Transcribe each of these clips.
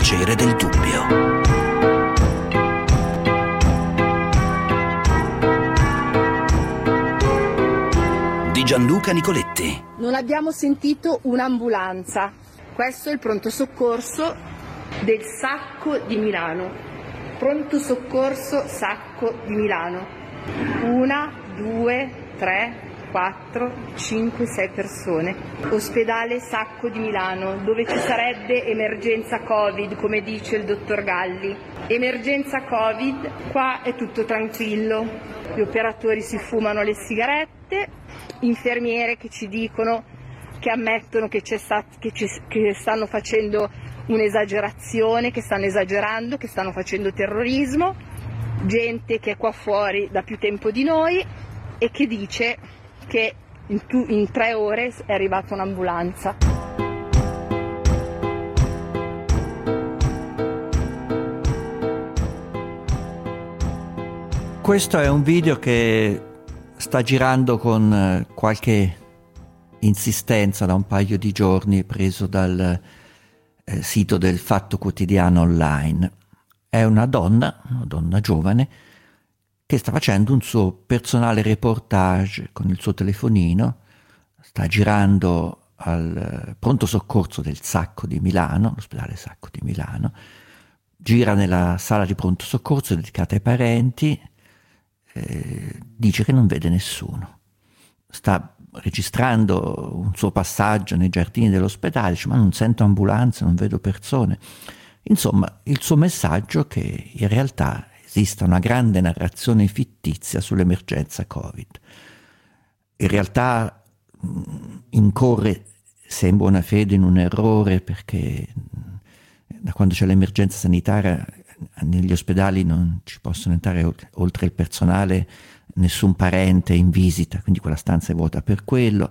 piacere del dubbio. Di Gianluca Nicoletti. Non abbiamo sentito un'ambulanza. Questo è il pronto soccorso del Sacco di Milano. Pronto soccorso Sacco di Milano. 1, 2, 3, 4, 5, 6 persone. Ospedale Sacco di Milano, dove ci sarebbe emergenza Covid, come dice il dottor Galli. Emergenza Covid, qua è tutto tranquillo. Gli operatori si fumano le sigarette, infermiere che ci dicono, che ammettono che stanno facendo un'esagerazione, che stanno esagerando, che stanno facendo terrorismo, gente che è qua fuori da più tempo di noi e che dice che in 3 ore è arrivata un'ambulanza. Questo è un video che sta girando con qualche insistenza da un paio di giorni, preso dal sito del Fatto Quotidiano Online. È una donna giovane, che sta facendo un suo personale reportage con il suo telefonino, sta girando al pronto soccorso del Sacco di Milano, l'ospedale Sacco di Milano, gira nella sala di pronto soccorso dedicata ai parenti, dice che non vede nessuno. Sta registrando un suo passaggio nei giardini dell'ospedale, dice: ma non sento ambulanze, non vedo persone. Insomma, il suo messaggio è che in realtà esista una grande narrazione fittizia sull'emergenza Covid. In realtà incorre, se in buona fede, in un errore, perché da quando c'è l'emergenza sanitaria negli ospedali non ci possono entrare, oltre il personale, nessun parente in visita, quindi quella stanza è vuota per quello.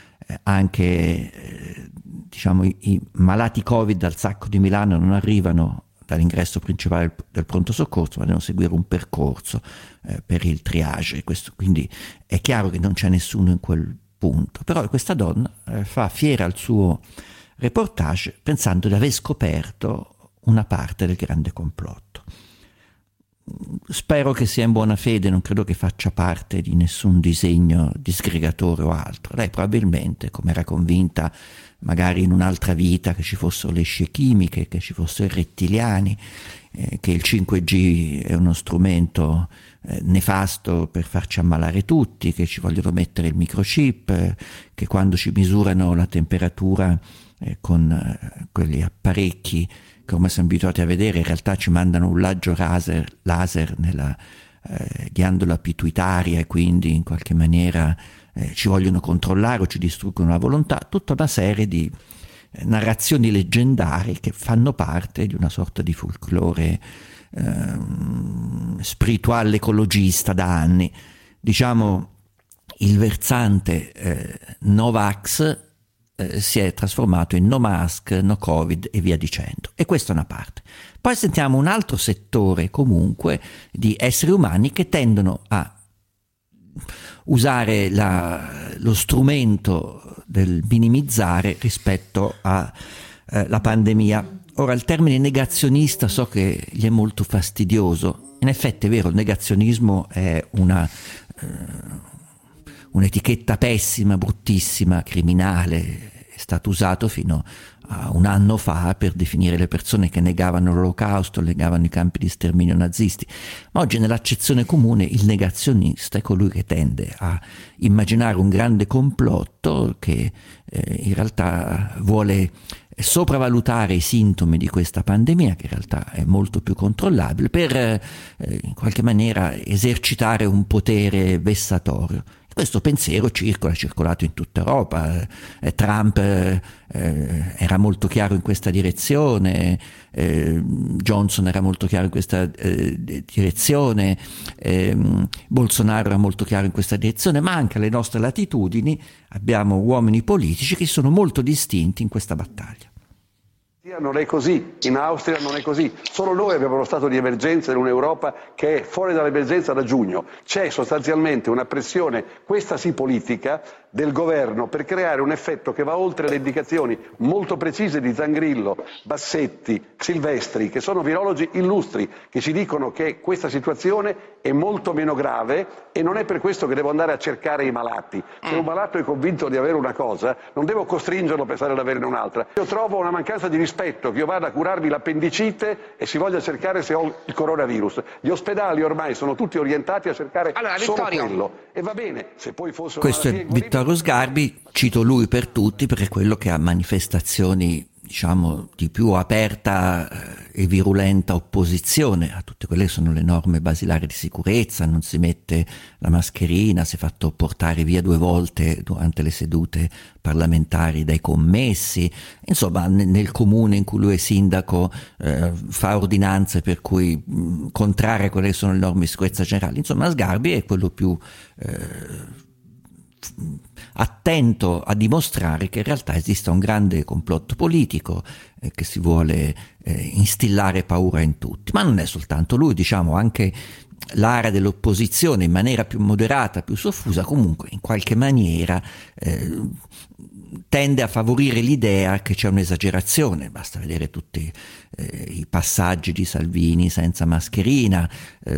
Anche i malati Covid al Sacco di Milano non arrivano dall'ingresso principale del pronto soccorso, ma devono seguire un percorso per il triage. Quindi è chiaro che non c'è nessuno in quel punto. Però questa donna fa fiera al suo reportage pensando di aver scoperto una parte del grande complotto. Spero che sia in buona fede, non credo che faccia parte di nessun disegno disgregatore o altro. Lei probabilmente, come era convinta magari in un'altra vita, che ci fossero le scie chimiche, che ci fossero i rettiliani, che il 5G è uno strumento nefasto per farci ammalare tutti, che ci vogliono mettere il microchip, che quando ci misurano la temperatura con quegli apparecchi che come siamo abituati a vedere, in realtà ci mandano un raggio laser nella ghiandola pituitaria e quindi in qualche maniera ci vogliono controllare o ci distruggono la volontà. Tutta una serie di narrazioni leggendarie che fanno parte di una sorta di folklore spirituale ecologista da anni. Diciamo, il versante Novax si è trasformato in no mask, no covid e via dicendo, e questa è una parte. Poi sentiamo un altro settore comunque di esseri umani che tendono a usare lo strumento del minimizzare rispetto alla pandemia. Ora, il termine negazionista so che gli è molto fastidioso. In effetti è vero, il negazionismo è un'etichetta pessima, bruttissima, criminale. È stato usato fino a un anno fa per definire le persone che negavano l'Olocausto, negavano i campi di sterminio nazisti. Ma oggi nell'accezione comune il negazionista è colui che tende a immaginare un grande complotto che in realtà vuole sopravvalutare i sintomi di questa pandemia, che in realtà è molto più controllabile, per in qualche maniera esercitare un potere vessatorio. Questo pensiero è circolato in tutta Europa. Trump era molto chiaro in questa direzione, Johnson era molto chiaro in questa direzione, Bolsonaro era molto chiaro in questa direzione, ma anche alle nostre latitudini abbiamo uomini politici che sono molto distinti in questa battaglia. Non è così, in Austria non è così, solo noi abbiamo lo stato di emergenza in un'Europa che è fuori dall'emergenza da giugno. C'è sostanzialmente una pressione, questa sì politica, del governo per creare un effetto che va oltre le indicazioni molto precise di Zangrillo, Bassetti, Silvestri, che sono virologi illustri, che ci dicono che questa situazione è molto meno grave e non è per questo che devo andare a cercare i malati. Se un malato è convinto di avere una cosa, non devo costringerlo per stare ad averne un'altra. Io trovo una mancanza di rispetto che io vada a curarmi l'appendicite e si voglia cercare se ho il coronavirus. Gli ospedali ormai sono tutti orientati a cercare solo quello. E va bene, se poi fosse Questo è Vittorio Sgarbi, cito lui per tutti perché è quello che ha manifestazioni, diciamo, di più aperta e virulenta opposizione a tutte quelle che sono le norme basilari di sicurezza. Non si mette la mascherina, si è fatto portare via 2 volte durante le sedute parlamentari dai commessi, insomma nel comune in cui lui è sindaco fa ordinanze per cui contrarie a quelle che sono le norme di sicurezza generali. Insomma Sgarbi è quello più attento a dimostrare che in realtà esiste un grande complotto politico, che si vuole instillare paura in tutti. Ma non è soltanto lui, diciamo anche l'area dell'opposizione in maniera più moderata, più soffusa, comunque in qualche maniera tende a favorire l'idea che c'è un'esagerazione. Basta vedere tutti i passaggi di Salvini senza mascherina,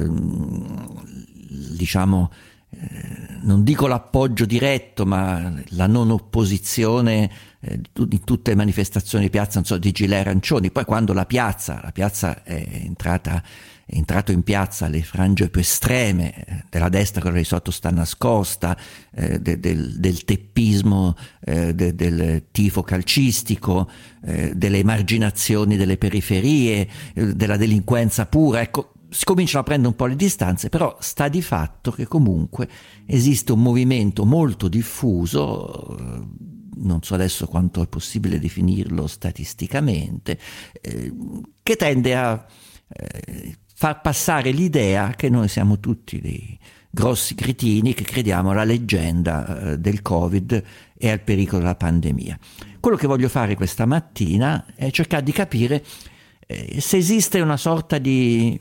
diciamo non dico l'appoggio diretto, ma la non opposizione di tutte le manifestazioni di piazza, non so, di gilet arancioni. Poi quando la piazza è entrato in piazza le frange più estreme della destra, quella di sotto sta nascosta, del teppismo, del tifo calcistico, delle emarginazioni delle periferie, della delinquenza pura, ecco, si cominciano a prendere un po' le distanze, però sta di fatto che comunque esiste un movimento molto diffuso, non so adesso quanto è possibile definirlo statisticamente, che tende a far passare l'idea che noi siamo tutti dei grossi cretini che crediamo alla leggenda del Covid e al pericolo della pandemia. Quello che voglio fare questa mattina è cercare di capire se esiste una sorta di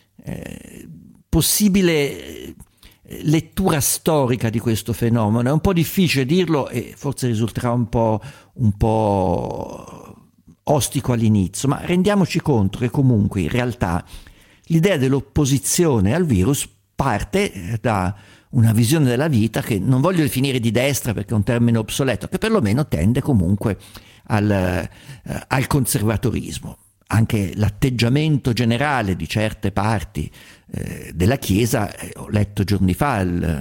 possibile lettura storica di questo fenomeno. È un po' difficile dirlo e forse risulterà un po' ostico all'inizio, ma rendiamoci conto che comunque in realtà l'idea dell'opposizione al virus parte da una visione della vita che non voglio definire di destra perché è un termine obsoleto, che perlomeno tende comunque al conservatorismo. Anche l'atteggiamento generale di certe parti della Chiesa, ho letto giorni fa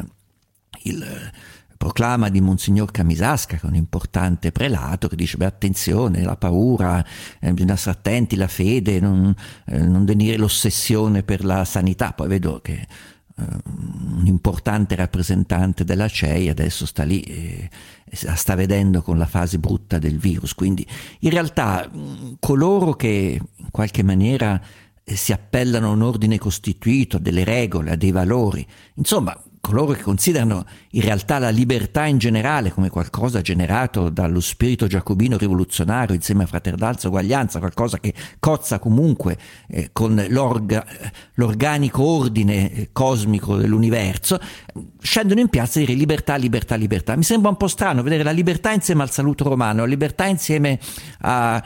il proclama di Monsignor Camisasca, che è un importante prelato, che dice: beh, attenzione, la paura, bisogna stare attenti, la fede, non venire l'ossessione per la sanità. Poi vedo che un importante rappresentante della CEI adesso sta lì e sta vedendo con la fase brutta del virus. Quindi in realtà coloro che in qualche maniera si appellano a un ordine costituito, a delle regole, a dei valori, insomma coloro che considerano in realtà la libertà in generale come qualcosa generato dallo spirito giacobino rivoluzionario insieme a fraternanza e uguaglianza, qualcosa che cozza comunque con l'organico ordine cosmico dell'universo, scendono in piazza a dire libertà, libertà, libertà. Mi sembra un po' strano vedere la libertà insieme al saluto romano, la libertà insieme al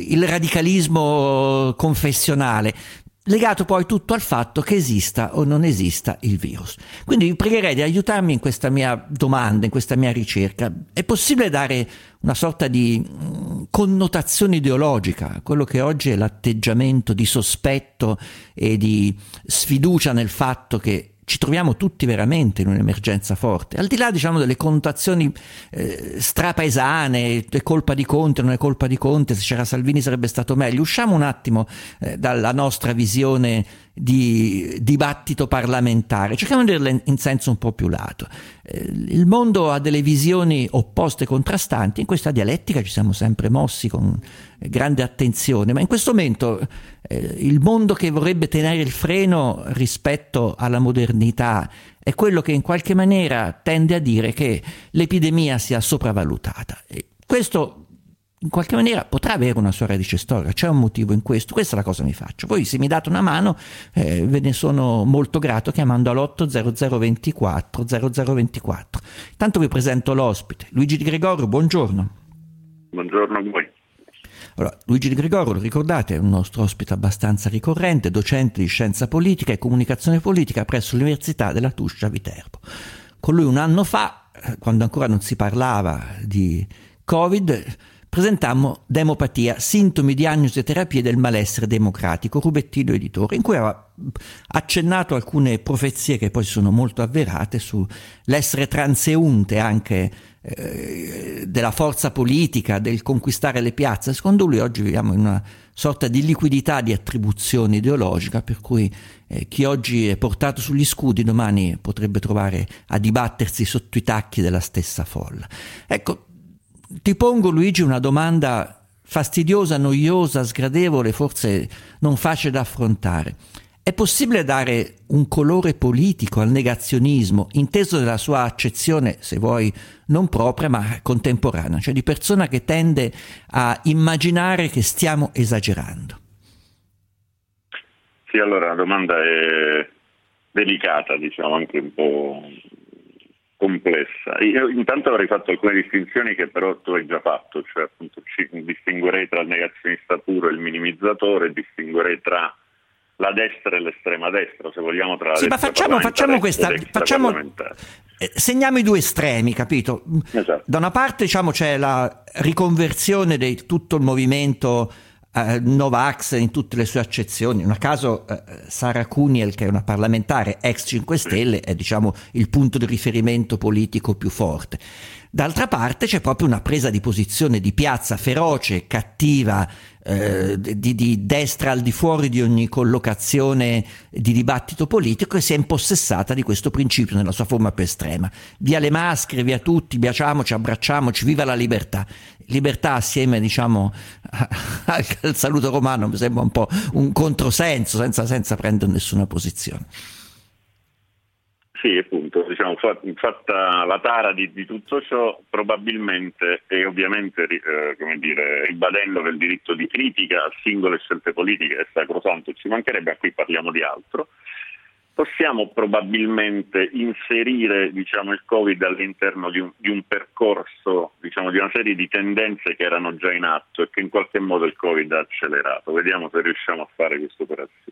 radicalismo confessionale, legato poi tutto al fatto che esista o non esista il virus. Quindi vi pregherei di aiutarmi in questa mia domanda, in questa mia ricerca. È possibile dare una sorta di connotazione ideologica a quello che oggi è l'atteggiamento di sospetto e di sfiducia nel fatto che ci troviamo tutti veramente in un'emergenza forte, al di là, diciamo, delle connotazioni strapaesane, è colpa di Conte, non è colpa di Conte, se c'era Salvini sarebbe stato meglio. Usciamo un attimo dalla nostra visione di dibattito parlamentare, cerchiamo di dirla in senso un po' più lato. Il mondo ha delle visioni opposte e contrastanti, in questa dialettica ci siamo sempre mossi con grande attenzione, ma in questo momento il mondo che vorrebbe tenere il freno rispetto alla modernità è quello che in qualche maniera tende a dire che l'epidemia sia sopravvalutata. E questo in qualche maniera potrà avere una sua radice storica, c'è un motivo in questo, questa è la cosa che mi faccio. Poi se mi date una mano ve ne sono molto grato chiamando all'80024 0024. Intanto vi presento l'ospite, Luigi Di Gregorio, buongiorno. Buongiorno a voi. Allora, Luigi Di Gregorio, lo ricordate, è un nostro ospite abbastanza ricorrente, docente di scienza politica e comunicazione politica presso l'Università della Tuscia a Viterbo. Con lui un anno fa, quando ancora non si parlava di Covid, presentammo Demopatia, sintomi, diagnosi e terapie del malessere democratico, Rubettino editore, in cui aveva accennato alcune profezie che poi si sono molto avverate sull'essere transeunte anche della forza politica, del conquistare le piazze. Secondo lui oggi viviamo in una sorta di liquidità di attribuzione ideologica, per cui chi oggi è portato sugli scudi domani potrebbe trovare a dibattersi sotto i tacchi della stessa folla. Ecco, ti pongo, Luigi, una domanda fastidiosa, noiosa, sgradevole, forse non facile da affrontare. È possibile dare un colore politico al negazionismo, inteso nella sua accezione, se vuoi, non propria, ma contemporanea, cioè di persona che tende a immaginare che stiamo esagerando? Sì, allora la domanda è delicata, diciamo, anche un po' complessa. Io intanto avrei fatto alcune distinzioni che però tu hai già fatto, cioè appunto distinguerei tra il negazionista puro e il minimizzatore, distinguerei tra la destra e l'estrema destra, se vogliamo, tra la sì, destra ma facciamo questa, segniamo i due estremi, capito? Esatto. Da una parte, diciamo, c'è la riconversione di tutto il movimento Novax in tutte le sue accezioni. Non a caso Sara Cuniel, che è una parlamentare ex 5 Stelle, è, diciamo, il punto di riferimento politico più forte. D'altra parte c'è proprio una presa di posizione di piazza feroce, cattiva, di destra al di fuori di ogni collocazione di dibattito politico, e si è impossessata di questo principio nella sua forma più estrema. Via le maschere, via tutti, baciamoci, abbracciamoci, viva la libertà. Libertà assieme, diciamo, al saluto romano mi sembra un po' un controsenso, senza prendere nessuna posizione. Sì, appunto, diciamo, fatta la tara di tutto ciò, probabilmente, e ovviamente ribadendo che il diritto di critica a singole scelte politiche è sacrosanto, ci mancherebbe, a qui parliamo di altro, possiamo probabilmente inserire, diciamo, il Covid all'interno di un percorso, diciamo, di una serie di tendenze che erano già in atto e che in qualche modo il Covid ha accelerato. Vediamo se riusciamo a fare questa operazione.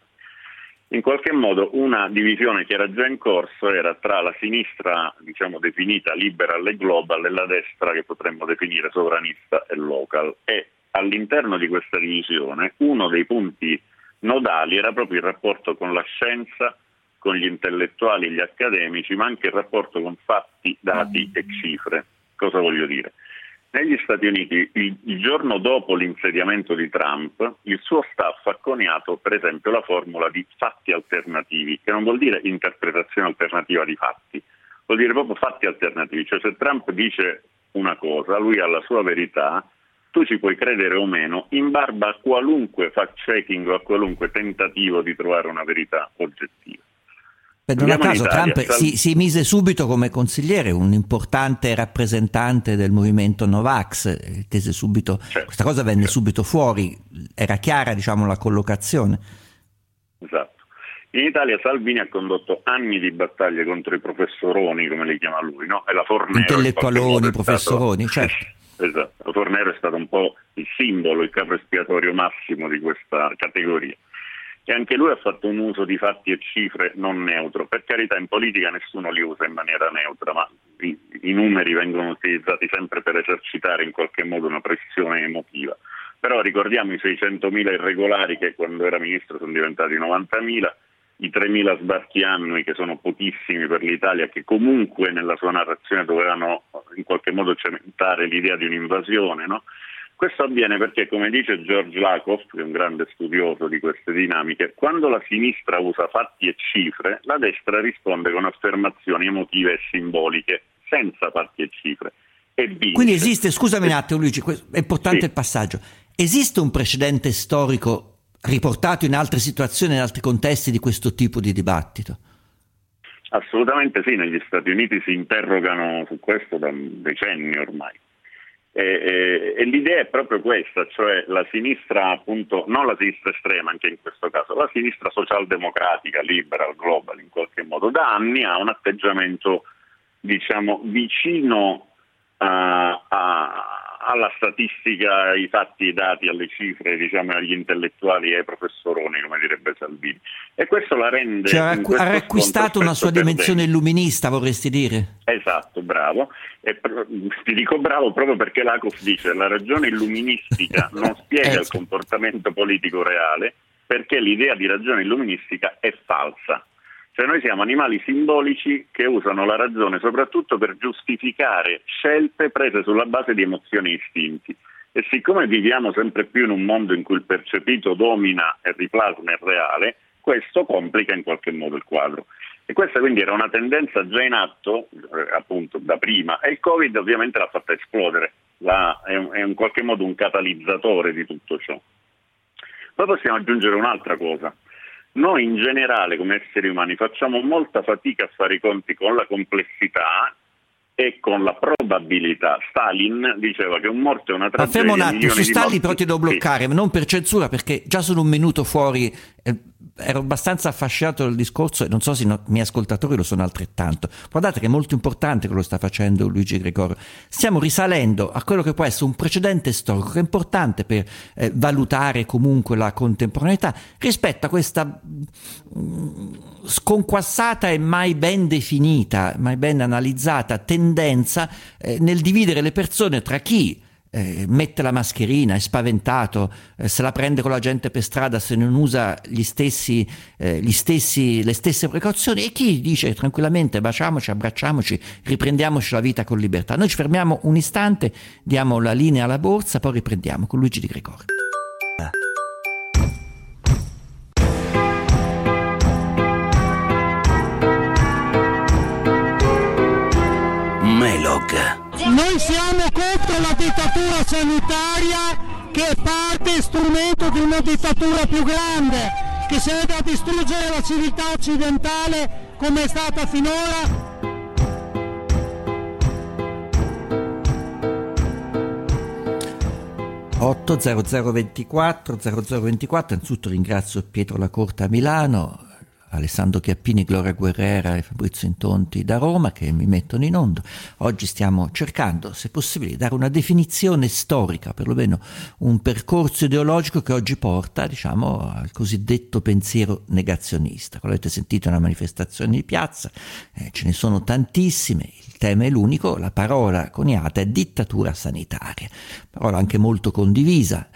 In qualche modo una divisione che era già in corso era tra la sinistra, diciamo, definita liberal e global, e la destra che potremmo definire sovranista e local, e all'interno di questa divisione uno dei punti nodali era proprio il rapporto con la scienza, con gli intellettuali e gli accademici, ma anche il rapporto con fatti, dati e cifre. Cosa voglio dire? Negli Stati Uniti, il giorno dopo l'insediamento di Trump, il suo staff ha coniato, per esempio, la formula di fatti alternativi, che non vuol dire interpretazione alternativa di fatti, vuol dire proprio fatti alternativi. Cioè, se Trump dice una cosa, lui ha la sua verità, tu ci puoi credere o meno, in barba a qualunque fact-checking o a qualunque tentativo di trovare una verità oggettiva. Non a caso Trump si mise subito come consigliere, un importante rappresentante del movimento Novax, tese subito, questa cosa venne subito fuori, era chiara, diciamo, la collocazione. Esatto. In Italia Salvini ha condotto anni di battaglie contro i professoroni, come li chiama lui, no? E la Fornero, intellettualoni, professoroni, certo. Esatto, la Fornero è stato un po' il simbolo, il capo espiatorio massimo di questa categoria. E anche lui ha fatto un uso di fatti e cifre non neutro. Per carità, in politica nessuno li usa in maniera neutra, ma i numeri vengono utilizzati sempre per esercitare in qualche modo una pressione emotiva. Però ricordiamo i 600.000 irregolari che quando era ministro sono diventati 90.000, i 3.000 sbarchi annui che sono pochissimi per l'Italia, che comunque nella sua narrazione dovevano in qualche modo cementare l'idea di un'invasione, no? Questo avviene perché, come dice George Lakoff, che è un grande studioso di queste dinamiche, quando la sinistra usa fatti e cifre, la destra risponde con affermazioni emotive e simboliche, senza fatti e cifre. E vince. Quindi esiste, scusami un attimo Luigi, è importante il passaggio, esiste un precedente storico riportato in altre situazioni, in altri contesti di questo tipo di dibattito? Assolutamente sì, negli Stati Uniti si interrogano su questo da decenni ormai. E l'idea è proprio questa, cioè la sinistra, appunto, non la sinistra estrema anche in questo caso, la sinistra socialdemocratica, liberal, global in qualche modo, da anni ha un atteggiamento, diciamo, vicino alla statistica, ai fatti, ai dati, alle cifre, diciamo, agli intellettuali e ai professoroni, come direbbe Salvini. E questo la rende... Cioè, ha riacquistato una sua dimensione illuminista, vorresti dire? Esatto, bravo. E ti dico bravo proprio perché Lakoff dice la ragione illuministica non spiega il comportamento politico reale, perché l'idea di ragione illuministica è falsa. Cioè noi siamo animali simbolici che usano la ragione soprattutto per giustificare scelte prese sulla base di emozioni e istinti. E siccome viviamo sempre più in un mondo in cui il percepito domina e riplasma il reale, questo complica in qualche modo il quadro. E questa quindi era una tendenza già in atto, appunto, da prima, e il Covid ovviamente l'ha fatta esplodere, è in qualche modo un catalizzatore di tutto ciò. Poi possiamo aggiungere un'altra cosa. Noi in generale come esseri umani facciamo molta fatica a fare i conti con la complessità e con la probabilità. Stalin diceva che un morto è una tragedia. Ma fermo un attimo, su Stalin però ti devo bloccare, non per censura, perché già sono un minuto fuori, ero abbastanza affascinato dal discorso e non so se i miei ascoltatori lo sono altrettanto. Guardate che è molto importante quello che sta facendo Luigi Gregorio. Stiamo risalendo a quello che può essere un precedente storico che è importante per valutare comunque la contemporaneità rispetto a questa sconquassata e mai ben definita, mai ben analizzata tendenza nel dividere le persone tra chi mette la mascherina, è spaventato, se la prende con la gente per strada se non usa le stesse precauzioni, e chi dice tranquillamente baciamoci, abbracciamoci, riprendiamoci la vita con libertà. Noi ci fermiamo un istante, diamo la linea alla borsa, poi riprendiamo con Luigi Di Gregorio. Melog. Noi siamo contro la dittatura sanitaria, che è parte e strumento di una dittatura più grande, che serve a distruggere la civiltà occidentale come è stata finora. (80024 0024). Innanzitutto ringrazio Pietro Lacorta a Milano, Alessandro Chiappini, Gloria Guerrera e Fabrizio Intonti da Roma che mi mettono in onda. Oggi stiamo cercando, se possibile, di dare una definizione storica, perlomeno un percorso ideologico che oggi porta, diciamo, al cosiddetto pensiero negazionista. Come avete sentito, è una manifestazione di piazza, ce ne sono tantissime, il tema è l'unico, la parola coniata è dittatura sanitaria, parola anche molto condivisa.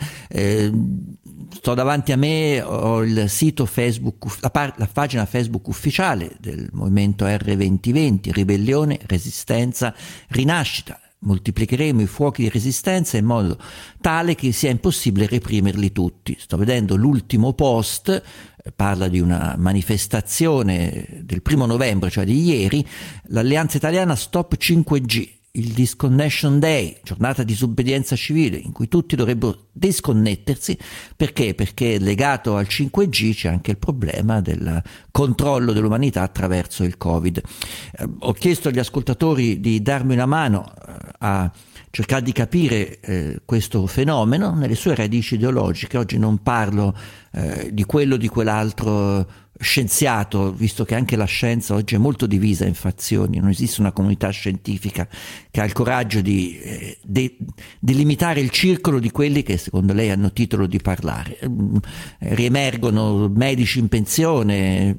Sto davanti a me, ho il sito Facebook, la pagina Facebook ufficiale del movimento R2020, Ribellione, Resistenza, Rinascita. Moltiplicheremo i fuochi di resistenza in modo tale che sia impossibile reprimerli tutti. Sto vedendo l'ultimo post, parla di una manifestazione del 1 novembre, cioè di ieri, l'Alleanza Italiana Stop 5G. Il Disconnection Day, giornata di disobbedienza civile in cui tutti dovrebbero disconnettersi. Perché? Perché legato al 5G c'è anche il problema del controllo dell'umanità attraverso il Covid. Ho chiesto agli ascoltatori di darmi una mano a cercare di capire questo fenomeno nelle sue radici ideologiche. Oggi non parlo di quello o di quell'altro scienziato, visto che anche la scienza oggi è molto divisa in fazioni, non esiste una comunità scientifica che ha il coraggio di limitare il circolo di quelli che secondo lei hanno titolo di parlare. Riemergono medici in pensione,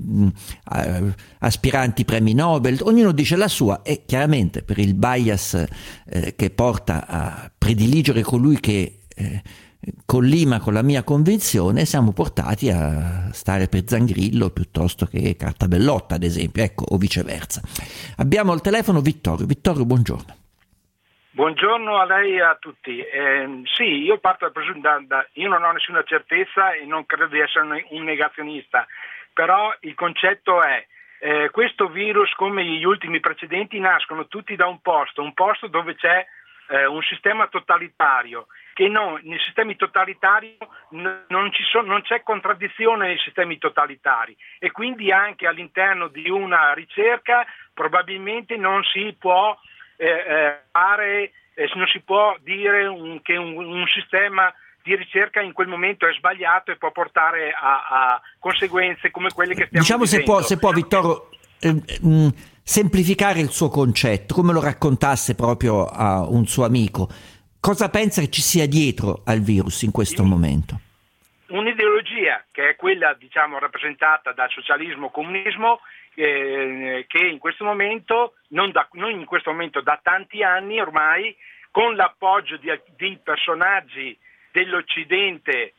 aspiranti premi Nobel, ognuno dice la sua, e chiaramente per il bias che porta a prediligere colui che collima con la mia convinzione, siamo portati a stare per Zangrillo piuttosto che Cartabellotta, ad esempio, ecco, o viceversa. Abbiamo al telefono Vittorio. Vittorio, buongiorno. Buongiorno a lei e a tutti. Sì, io parto io non ho nessuna certezza e non credo di essere un negazionista, però il concetto è questo virus, come gli ultimi precedenti, nascono tutti da un posto dove c'è un sistema totalitario, che nei sistemi totalitari non c'è contraddizione nei sistemi totalitari, e quindi anche all'interno di una ricerca probabilmente non si può non si può dire che un sistema di ricerca in quel momento è sbagliato e può portare a conseguenze come quelle che stiamo vivendo. Se può Vittorio semplificare il suo concetto, come lo raccontasse proprio a un suo amico. Cosa pensa che ci sia dietro al virus in questo momento? Un'ideologia che è quella, diciamo, rappresentata dal socialismo-comunismo, che in questo momento, non in questo momento, da tanti anni ormai, con l'appoggio di personaggi dell'Occidente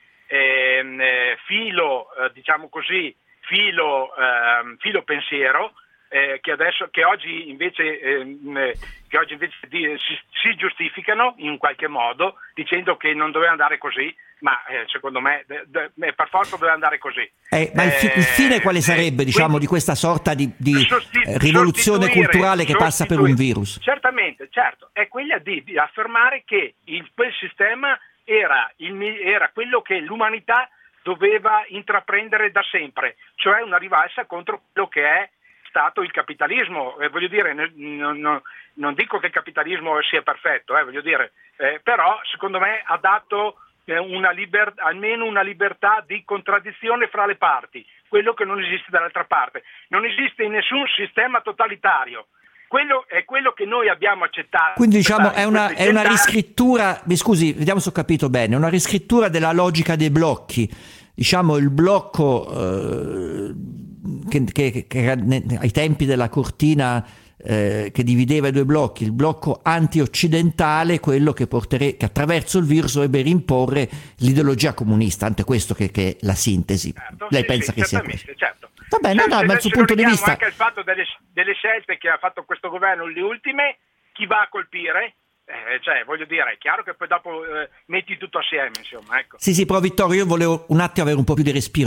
filo pensiero, che oggi invece si giustificano in qualche modo dicendo che non doveva andare così, ma secondo me per forza doveva andare così. Ma il fine quale sarebbe, diciamo, di questa sorta di rivoluzione culturale che passa per un virus? Certamente, certo, è quella di affermare che quel sistema era quello che l'umanità doveva intraprendere da sempre, cioè una rivalsa contro quello che è stato il capitalismo. Voglio dire, non dico che il capitalismo sia perfetto, però secondo me ha dato almeno una libertà di contraddizione fra le parti, quello che non esiste dall'altra parte. Non esiste in nessun sistema totalitario. Quello è quello che noi abbiamo accettato. Quindi diciamo è una riscrittura, mi scusi, vediamo se ho capito bene, una riscrittura della logica dei blocchi. Diciamo il blocco che ai tempi della cortina che divideva i due blocchi, il blocco anti-occidentale, quello che attraverso il virus dovrebbe rimporre l'ideologia comunista, anche questo che è la sintesi. Certo, Lei pensa che sia questo? Certo. Va bene, ma dal suo punto di vista anche il fatto delle scelte che ha fatto questo governo, le ultime, chi va a colpire? Voglio dire, è chiaro che poi dopo metti tutto assieme, insomma, ecco. Sì, però Vittorio, io volevo un attimo avere un po' più di respiro,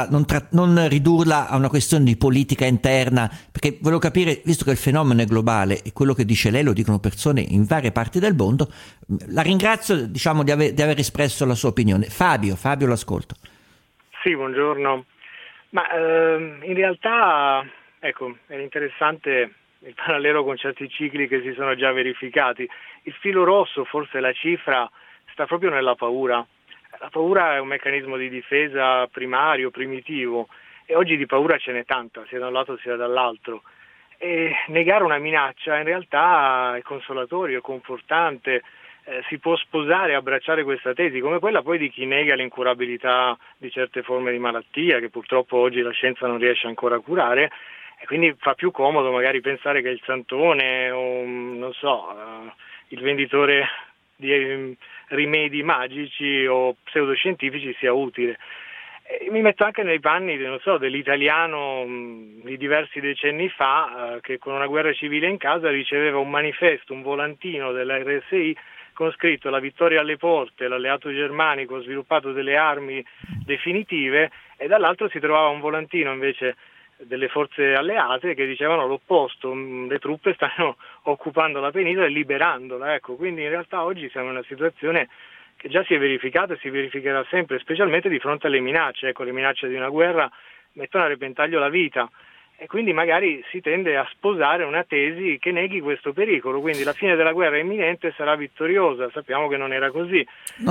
non ridurla a una questione di politica interna, perché volevo capire, visto che il fenomeno è globale e quello che dice lei lo dicono persone in varie parti del mondo, la ringrazio, diciamo, di aver espresso la sua opinione. Fabio, l'ascolto. Sì, buongiorno. Ma in realtà, ecco, è interessante il parallelo con certi cicli che si sono già verificati. Il filo rosso, forse la cifra, sta proprio nella paura. La paura è un meccanismo di difesa primario, primitivo, e oggi di paura ce n'è tanta, sia da un lato sia dall'altro. E negare una minaccia in realtà è consolatorio, è confortante. Si può sposare e abbracciare questa tesi, come quella poi di chi nega l'incurabilità di certe forme di malattia, che purtroppo oggi la scienza non riesce ancora a curare. E quindi fa più comodo magari pensare che il santone o, non so, il venditore di rimedi magici o pseudoscientifici sia utile. E mi metto anche nei panni, non so, dell'italiano di diversi decenni fa che con una guerra civile in casa riceveva un manifesto, un volantino della RSI con scritto "La vittoria alle porte, l'alleato germanico ha sviluppato delle armi definitive", e dall'altro si trovava un volantino invece delle forze alleate che dicevano l'opposto: le truppe stanno occupando la penisola e liberandola. Ecco, quindi in realtà oggi siamo in una situazione che già si è verificata e si verificherà sempre, specialmente di fronte alle minacce. Ecco, le minacce di una guerra mettono a repentaglio la vita e quindi magari si tende a sposare una tesi che neghi questo pericolo, quindi la fine della guerra è imminente, sarà vittoriosa. Sappiamo che non era così.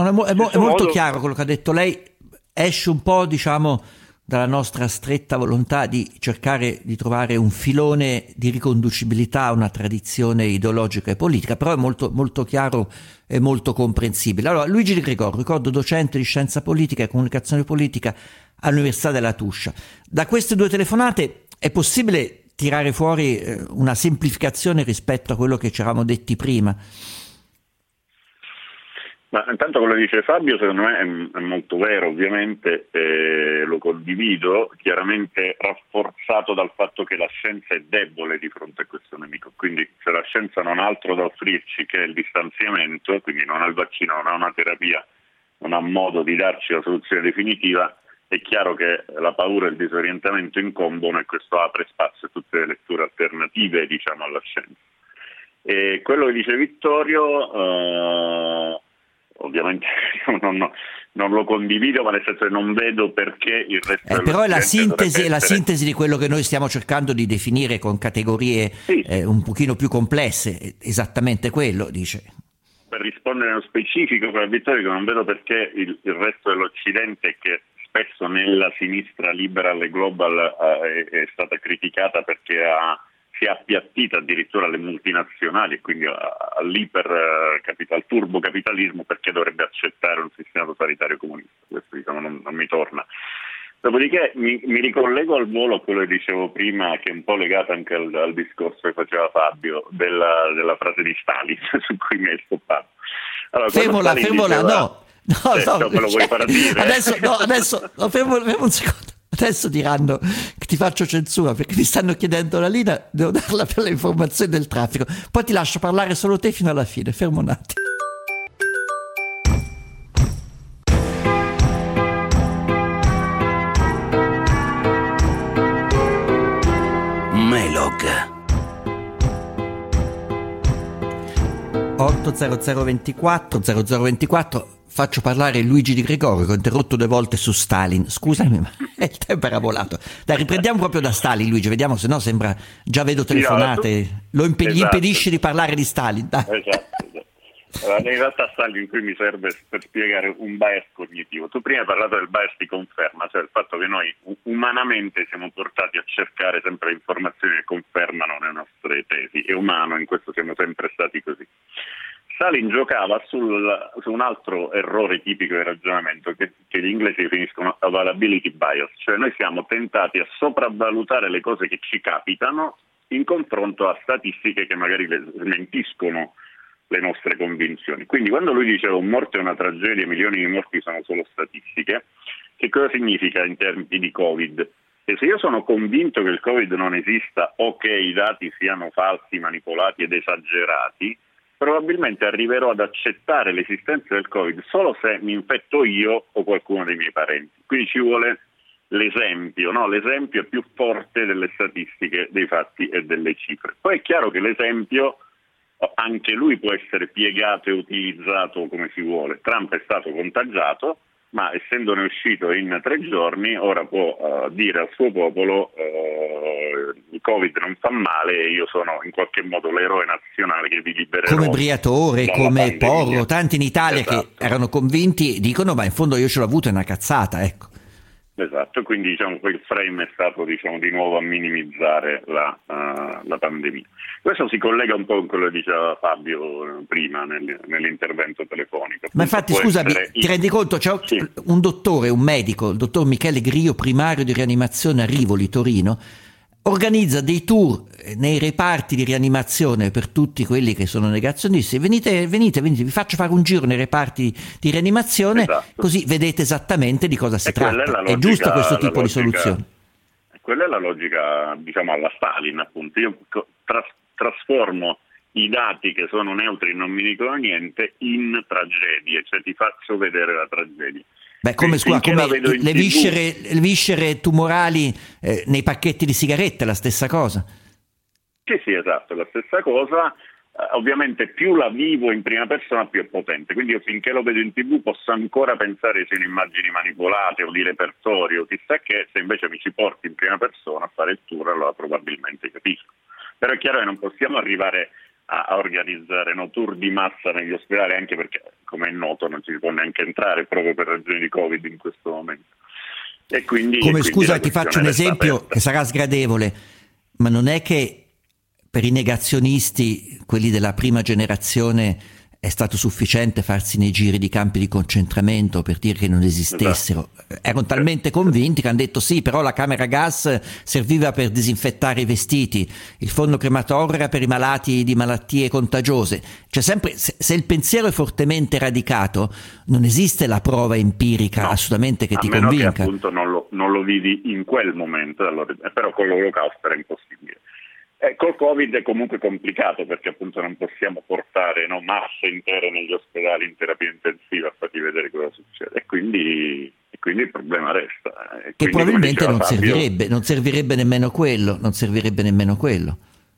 È molto chiaro quello che ha detto lei, esce un po', diciamo, dalla nostra stretta volontà di cercare di trovare un filone di riconducibilità a una tradizione ideologica e politica, però è molto, molto chiaro e molto comprensibile. Allora, Luigi Di Gregorio, ricordo docente di scienza politica e comunicazione politica all'Università della Tuscia. Da queste due telefonate è possibile tirare fuori una semplificazione rispetto a quello che ci eravamo detti prima? Ma intanto quello che dice Fabio secondo me è molto vero, ovviamente lo condivido, chiaramente rafforzato dal fatto che la scienza è debole di fronte a questo nemico, quindi se la scienza non ha altro da offrirci che il distanziamento, quindi non ha il vaccino, non ha una terapia, non ha modo di darci la soluzione definitiva, è chiaro che la paura e il disorientamento incombono e questo apre spazio a tutte le letture alternative, diciamo, alla scienza. E quello che dice Vittorio ovviamente non lo condivido, ma nel senso che non vedo perché il resto però è la essere... sintesi di quello che noi stiamo cercando di definire con categorie un pochino più complesse, esattamente quello, dice. Per rispondere nello specifico, Vittorio, non vedo perché il resto dell'Occidente, che spesso nella sinistra liberal e global è stata criticata perché si è appiattita addirittura alle multinazionali e quindi al turbocapitalismo, perché dovrebbe accettare un sistema totalitario comunista. Questo non mi torna. Dopodiché mi ricollego al volo a quello che dicevo prima, che è un po' legato anche al discorso che faceva Fabio della frase di Stalin su cui mi hai stoppato. Allora, fermola, no, me lo vuoi far dire? Adesso fermo un secondo. Adesso diranno che ti faccio censura perché mi stanno chiedendo la linea, devo darla per le informazioni del traffico, poi ti lascio parlare solo te fino alla fine, fermo un attimo. Melog 80024 faccio parlare Luigi Di Gregorio, che ho interrotto 2 volte su Stalin. Scusami, ma il tempo era volato. Dai, riprendiamo proprio da Stalin, Luigi, vediamo, se no sembra, già vedo telefonate, gli impedisci di parlare di Stalin. Dai. Esatto. Allora, in realtà Stalin qui mi serve per spiegare un bias cognitivo. Tu prima hai parlato del bias di conferma, cioè il fatto che noi umanamente siamo portati a cercare sempre informazioni che confermano le nostre tesi, e umano, in questo siamo sempre stati così. Stalin giocava su un altro errore tipico del ragionamento che gli inglesi definiscono availability bias, cioè noi siamo tentati a sopravvalutare le cose che ci capitano in confronto a statistiche che magari smentiscono le nostre convinzioni. Quindi quando lui diceva un morto è una tragedia, milioni di morti sono solo statistiche, che cosa significa in termini di Covid? E se io sono convinto che il Covid non esista o che i dati siano falsi, manipolati ed esagerati, probabilmente arriverò ad accettare l'esistenza del Covid solo se mi infetto io o qualcuno dei miei parenti. Quindi ci vuole l'esempio, no? L'esempio è più forte delle statistiche, dei fatti e delle cifre. Poi è chiaro che l'esempio anche lui può essere piegato e utilizzato come si vuole. Trump è stato contagiato, ma essendone uscito in 3 giorni, ora può dire al suo popolo il Covid non fa male e io sono in qualche modo l'eroe nazionale che vi libererò. Come Briatore, come pandemia. Porro, tanti in Italia, esatto, che erano convinti, dicono ma in fondo io ce l'ho avuto, è una cazzata, ecco. Esatto, quindi quel frame è stato di nuovo a minimizzare la pandemia. Questo si collega un po' con quello che diceva Fabio prima nell'intervento telefonico. Ma infatti, scusami, ti rendi conto? C'è un dottore, un medico, il dottor Michele Grio, primario di rianimazione a Rivoli, Torino, organizza dei tour nei reparti di rianimazione per tutti quelli che sono negazionisti. Venite, vi faccio fare un giro nei reparti di rianimazione, esatto, così vedete esattamente di cosa si tratta. È giusto questo tipo di soluzione? Quella è la logica, alla Stalin, appunto. Io trasformo i dati che sono neutri e non mi dicono niente in tragedie, cioè ti faccio vedere la tragedia. Beh, come le viscere tumorali nei pacchetti di sigarette, la stessa cosa. Sì, esatto, la stessa cosa. Ovviamente più la vivo in prima persona più è potente, quindi io finché lo vedo in TV posso ancora pensare che siano immagini manipolate o di repertorio, chissà che. Se invece mi ci porti in prima persona a fare il tour, allora probabilmente capisco. Però è chiaro che non possiamo arrivare a organizzare tour di massa negli ospedali, anche perché, come è noto, non ci si può neanche entrare proprio per ragioni di Covid in questo momento. E quindi, scusa, ti faccio un esempio che sarà sgradevole, ma non è che per i negazionisti, quelli della prima generazione, è stato sufficiente farsi nei giri di campi di concentramento per dire che non esistessero. Esatto. Erano talmente convinti che hanno detto sì, però la camera a gas serviva per disinfettare i vestiti, il forno crematorio era per i malati di malattie contagiose. Cioè sempre, se il pensiero è fortemente radicato, non esiste la prova empirica assolutamente che ti convinca. Che appunto non lo vivi in quel momento, allora, però con l'Olocausto era impossibile. Col Covid è comunque complicato perché appunto non possiamo portare masse intere negli ospedali in terapia intensiva a farti vedere cosa succede, e quindi il problema resta. Che probabilmente non servirebbe nemmeno quello.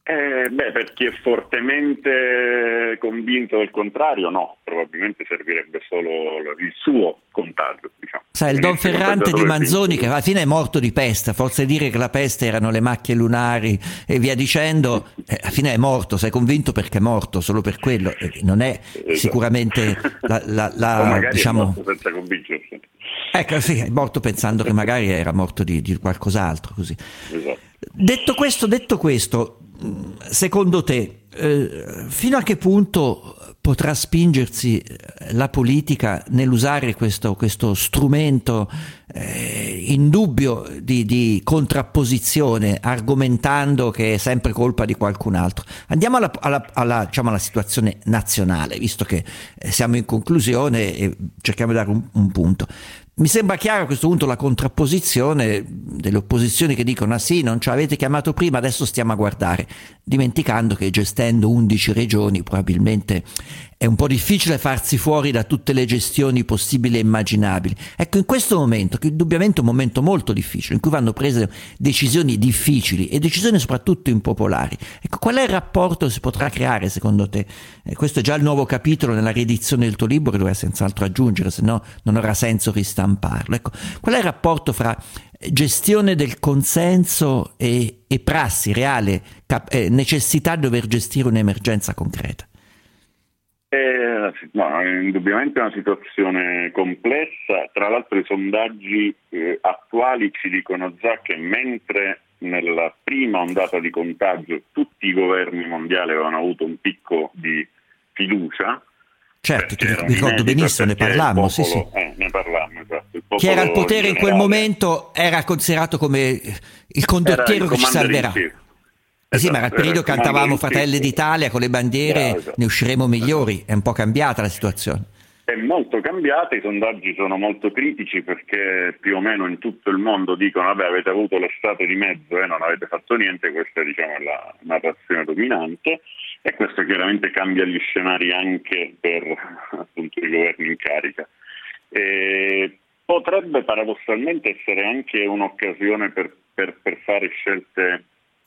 Per chi è fortemente convinto del contrario, no, probabilmente servirebbe solo il suo contagio, diciamo. Sai, il Don Ferrante di Manzoni, che alla fine è morto di peste, forse dire che la peste erano le macchie lunari e via dicendo, alla fine è morto, sei convinto perché è morto, solo per quello, non è sicuramente magari diciamo... è morto senza convincersi. Ecco, sì, è morto pensando che magari era morto di qualcos'altro, così. Esatto. Detto questo, secondo te, fino a che punto potrà spingersi la politica nell'usare questo strumento indubbio di contrapposizione, argomentando che è sempre colpa di qualcun altro? Andiamo alla situazione nazionale, visto che siamo in conclusione e cerchiamo di dare un punto. Mi sembra chiaro a questo punto la contrapposizione delle opposizioni che dicono: ah sì, non ci avete chiamato prima, adesso stiamo a guardare, dimenticando che gestendo 11 regioni probabilmente è un po' difficile farsi fuori da tutte le gestioni possibili e immaginabili. Ecco, in questo momento, che indubbiamente è un momento molto difficile, in cui vanno prese decisioni difficili e decisioni soprattutto impopolari, ecco, qual è il rapporto che si potrà creare secondo te? Questo è già il nuovo capitolo nella riedizione del tuo libro, che dovrai senz'altro aggiungere, se no non avrà senso ristamparlo. Ecco, qual è il rapporto fra gestione del consenso e prassi reale, necessità di dover gestire un'emergenza concreta? No, è indubbiamente una situazione complessa. Tra l'altro i sondaggi attuali ci dicono già che mentre nella prima ondata di contagio tutti i governi mondiali avevano avuto un picco di fiducia. Certo, ti ricordo benissimo, ne parlammo, sì. Ne parlammo, esatto. Chi era al potere in quel momento era considerato come il condottiero che ci salverà. Sì, ma era il periodo che cantavamo Fratelli d'Italia con le bandiere, esatto. Ne usciremo migliori, è un po' cambiata la situazione. È molto cambiata, i sondaggi sono molto critici perché più o meno in tutto il mondo dicono: vabbè, avete avuto l'estate di mezzo e non avete fatto niente, questa è, diciamo, la narrazione dominante, e questo chiaramente cambia gli scenari anche per appunto i governi in carica. Potrebbe paradossalmente essere anche un'occasione per fare scelte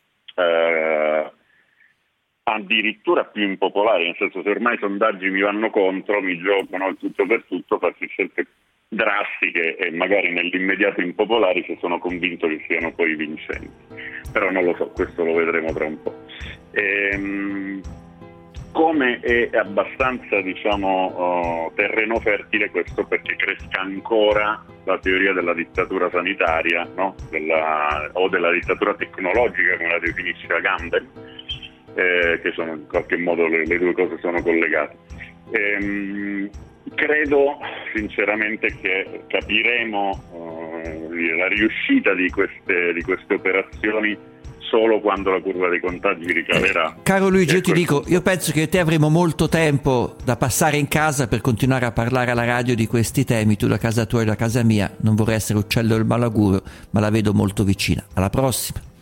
addirittura più impopolari, nel senso, se ormai i sondaggi mi vanno contro, mi giocano il tutto per tutto, farsi scelte drastiche e magari nell'immediato impopolari, se sono convinto che siano poi vincenti. Però non lo so, questo lo vedremo tra un po'. Come è abbastanza, diciamo, terreno fertile questo perché cresca ancora la teoria della dittatura sanitaria, no? O della dittatura tecnologica, come la definisce Agamben, che sono in qualche modo le due cose sono collegate. Credo sinceramente che capiremo la riuscita di queste operazioni solo quando la curva dei contagi ricalerà. Caro Luigi, io ti dico, io penso che te avremo molto tempo da passare in casa per continuare a parlare alla radio di questi temi, tu da casa tua e da casa mia. Non vorrei essere uccello del malaugurio, ma la vedo molto vicina. Alla prossima.